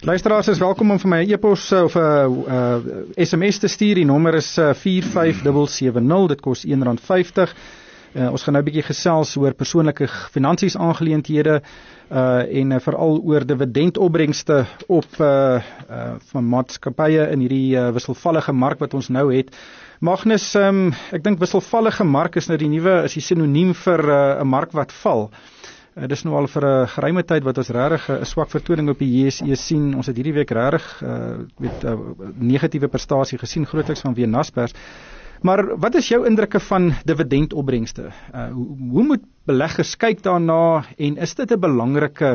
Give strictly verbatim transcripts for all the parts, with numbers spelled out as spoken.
Luisteraars is welkom om vir my 'n e-pos uh, of 'n uh, uh, S M S te stuur. Die nommer is uh, vier vyf sewe sewe nul. Dit kos een rand vyftig. Uh, ons gaan nou 'n bietjie gesels oor persoonlike finansies aangeleenthede uh, en uh, veral oor dividendopbrengste op uh, uh, van maatskappye in hierdie uh, wisselvallige mark wat ons nou het. Magnus, um, ek dink wisselvallige mark is nou die nuwe, is die sinoniem vir 'n uh, mark wat val. Uh, dis nou al vir 'n geruime tyd wat ons regtig 'n uh, swak vertoning op die J S E sien. Ons het hierdie week regtig uh, met uh, negatiewe prestasie gesien, grootliks vanweë Naspers. Maar wat is jou indrukke van dividendopbrengste? Uh, hoe, hoe moet beleggers kyk daarna en is dit 'n belangrike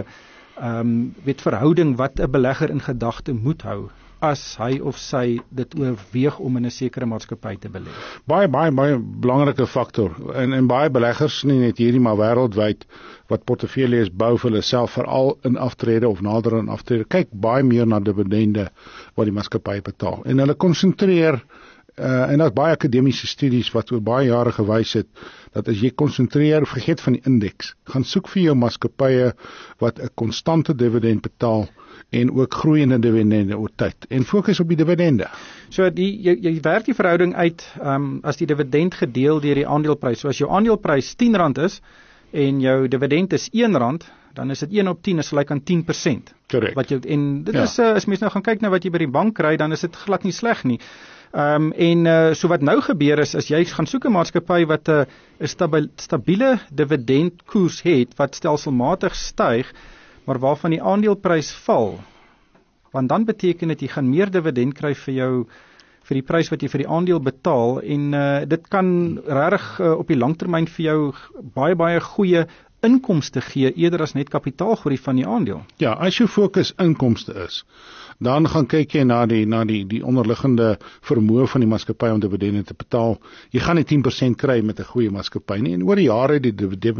um, weet verhouding wat 'n belegger in gedagte moet hou as hy of sy dit oorweeg om in 'n sekere maatskappy te belê? Baie, baie, baie belangrike faktor. En, en baie beleggers, nie net hierdie, maar wêreldwyd, wat portefeuilles bou vir hulle self, veral in aftrede of nader aan aftrede, kyk baie meer na dividende wat die maatskappy betaal. En hulle konsentreer, uh, en daar's baie akademiese studies wat oor baie jare gewys het, dat as jy konsentreer, vergeet van die indeks, gaan soek vir jou maatskappye wat 'n konstante dividend betaal, en ook groeiende dividende oor tyd, en fokus op die dividende. So die, jy, jy werk die verhouding uit um, as die dividend gedeel deur die aandeleprys. So as jou aandeleprys tien rand is en jou dividend is een rand, dan is dit een op tien is gelyk aan tien persent. Correct. Wat jy en dit ja. is uh, as mens nou gaan kyk na wat jy by die bank kry, dan is dit glad nie sleg nie. Um, en uh, so wat nou gebeur is, as jy gaan soek 'n maatskappy wat 'n uh, stabiele, stabiele dividendkoers het wat stelselmatig styg, maar waarvan die aandeleprys val, want dan beteken dit jy gaan meer dividend kry vir jou vir die prys wat jy vir die aandeel betaal en uh, dit kan regtig uh, op die langtermyn vir jou baie baie goeie inkomste gee eerder as net kapitaalgroei van die aandeel. Ja, as jou fokus inkomste is, dan gaan kyk jy na die na die die onderliggende vermoë van die maatskappy om dividende te betaal. Jy gaan nie tien persent kry met 'n goeie maatskappy nie. En oor die jare het die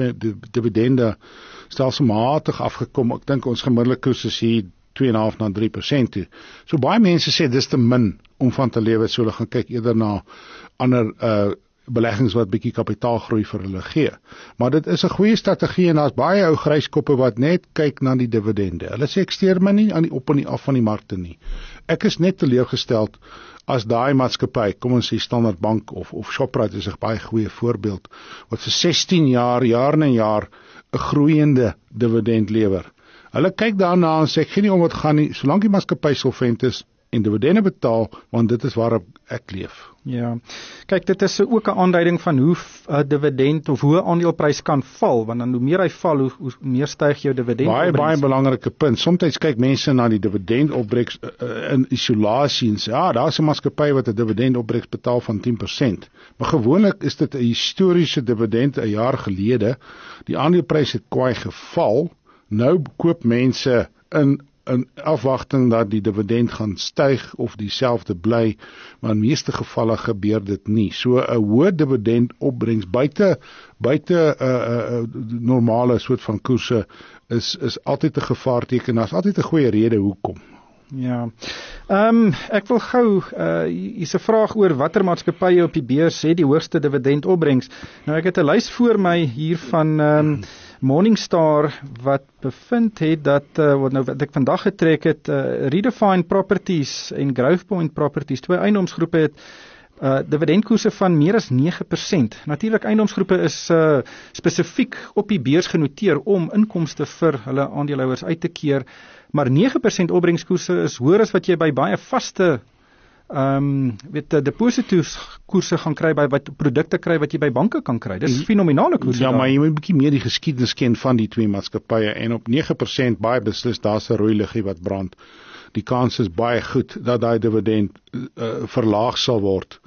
dividende stelselmatig afgekom. Ek dink ons gemiddelde koers is hier twee komma vyf na drie persent toe. So baie mense sê dis te min om van te lewe, so hulle gaan kyk eerder na ander uh beleggings wat bietjie kapitaalgroei vir hulle gee. Maar dit is 'n goeie strategie en daar's baie ou gryskoppe wat net kyk na die dividende. Hulle sê ek steur my nie aan die op en die af van die markte nie. Ek is net teleurgesteld as daai maatskappy, kom ons sê Standard Bank of of Shoprite is 'n baie goeie voorbeeld, wat vir sestien jaar, jaar en jaar 'n groeiende dividend lewer. Hulle kyk daarna en sê ek gee nie om wat gaan nie, solank die maatskappy solvent is en dividende betaal, want dit is waarop ek leef. Ja, kyk, dit is ook 'n aanduiding van hoe 'n dividend of hoe 'n aandeleprys kan val, want dan hoe meer hy val, hoe, hoe meer styg jou dividend. Baie, baie belangrike punt. Soms kyk mense na die dividendopbrengste uh, in isolasie en sê, ja, daar is 'n maatskappy wat 'n dividendopbrengste betaal van tien persent. Maar gewoonlik is dit 'n historiese dividend 'n jaar gelede. Die aandeleprys het kwaai geval. Nou koop mense in in afwagting dat die dividend gaan styg of dieselfde bly, maar in meeste gevalle gebeur dit nie. So 'n hoë dividend opbrengs buite buite 'n uh, uh, normale soort van koerse is is altyd 'n gevaarteken. Daar's altyd 'n goeie rede hoekom. Ja. Ehm um, ek wil gou uh hier's 'n vraag oor watter maatskappye op die beurs het die hoogste dividend opbrengs. Nou ek het 'n lys voor my hier van ehm um, Morningstar wat bevind het dat uh, wat nou wat ek vandag getrek het, uh, Redefine Properties en Growthpoint Properties, twee eiendomsgroepe het uh, dividendkoerse van meer as nege persent. Natuurlik eiendomsgroepe is uh, spesifiek op die beurs genoteer om inkomste vir hulle aandeelhouers uit te keer, maar nege persent opbrengskoerse is hoër as wat jy by baie vaste ehm um, weet deposito's koerse gaan kry by wat produkte kry wat jy by banke kan kry. Dis fenominale koerse. Ja, maar jy moet 'n bietjie meer die geskiedenis ken van die twee maatskappye en op nege persent baie beslis daar's 'n rooi liggie wat brand. Die kans is baie goed dat daai dividend uh, verlaag sal word.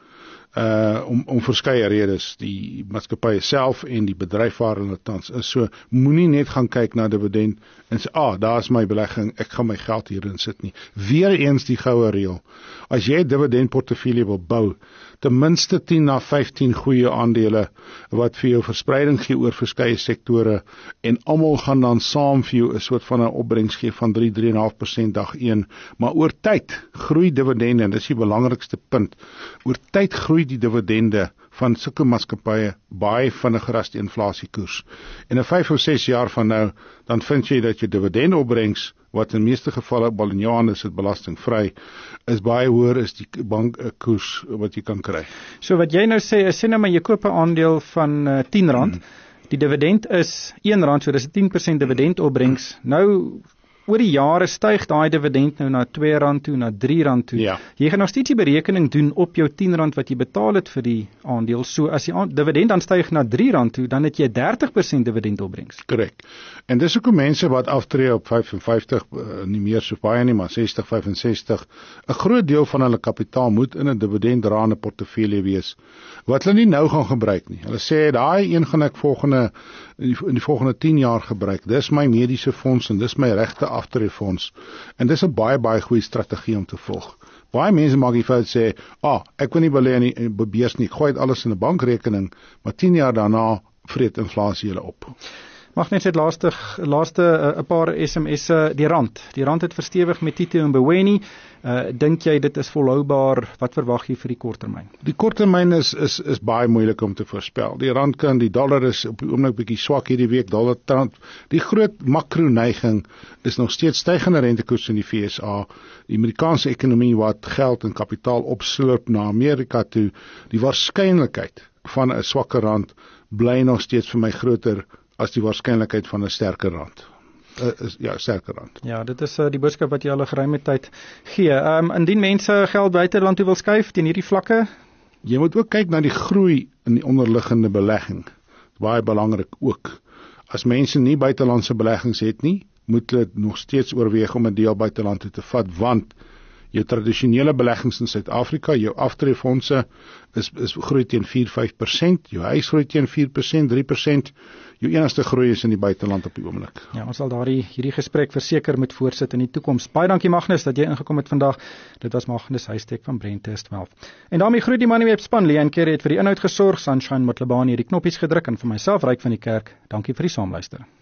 Uh, om, om verskeie redes, die maatskappye self en die bedryf waar hulle tans is. So, moenie net gaan kyk na dividend en sê, ah, daar is my belegging, ek gaan my geld hierin sit nie. Weereens die goue reël. As jy 'n dividendportefeulje wil bou, ten minste tien na vyftien goeie aandele wat vir jou verspreiding gee oor verskeie sektore en almal gaan dan saam vir jou 'n soort van 'n opbrengs gee van drie, drie komma vyf persent dag een, maar oor tyd groei dividende en dis die belangrikste punt. Oor tyd groei die dividende van sulke maatskappye baie vinniger as die inflasiekoers. En in vyf of ses jaar van nou, dan vind jy dat jou dividendopbrengs, wat in meeste gevalle al in jou hande sit belastingvry, is baie hoër as die bankkoers wat jy kan kry. So wat jy nou sê, is sê nou maar jy koop 'n aandeel van uh, tien rand, hmm. die dividend is een rand, so dis 'n tien persent dividendopbrengs. Nou oor die jare styg daai dividend nou na twee rand toe, na drie rand toe. Ja. Jy gaan nog steeds die berekening doen op jou tien rand wat jy betaal het vir die aandeel. So as die dividend dan styg na drie rand toe, dan het jy dertig persent dividendopbrengs. Korrek. En dis hoekom mense wat aftree op vyf en vyftig, uh, nie meer so baie nie, maar sestig, vyf en sestig, 'n groot deel van hulle kapitaal moet in 'n dividenddraende portefeulje wees, wat hulle nie nou gaan gebruik nie. Hulle sê, daai een gaan ek volgende, in die, in die volgende tien jaar gebruik. Dis my mediese fonds en dis my regte aftreefonds. En dis 'n baie, baie goeie strategie om te volg. Baie mense maak die fout sê, ah, ek wil nie belê in die beurs nie, ek gooi dit alles in 'n bankrekening, maar tien jaar daarna vreet inflasie hulle op. Mag net sê laaste laaste 'n uh, paar S M S'e, die rand. Die rand het verstewig met Tito Mboweni. Uh, dink jy dit is volhoubaar? Wat verwag jy vir die korttermyn? Die korttermyn is is is baie moeilik om te voorspel. Die rand kan, die dollar is op die oomblik bietjie swak hierdie week, dollar trend. Die groot makro-neiging is nog steeds stygende rentekoerse in die V S A. Die Amerikaanse ekonomie wat geld en kapitaal opslurp na Amerika toe. Die waarskynlikheid van 'n swakker rand bly nog steeds vir my groter as die waarskynlikheid van 'n sterker rand. Uh, is, ja, sterker rand. Ja, dit is uh, die boodskap wat jy al 'n geruime tyd gee. Um, indien mense geld buiteland toe wil skuif teen hierdie vlakke, jy moet ook kyk na die groei in die onderliggende belegging. Baie belangrik ook. As mense nie buitelandse beleggings het nie, moet hulle nog steeds oorweeg om 'n deel buiteland toe te vat, want jou tradisionele beleggings in Suid-Afrika, jou aftreefondse is is groei teen vier tot vyf persent, jou huis groei teen vier persent, drie persent. Jou enigste groei is in die buiteland op die oomblik. Ja, ons sal daardie hierdie gesprek verseker met voortsit in die toekoms. Baie dankie Magnus dat jy ingekom het vandag. Dit was Magnus Huystek van Brentest Wealth. En daarmee groet die Moneyweb span. Leon Kerry het vir die inhoud gesorg, Sunshine Motlebani het die knoppies gedruk en vir myself Ryk van die Kerk. Dankie vir die saamluister.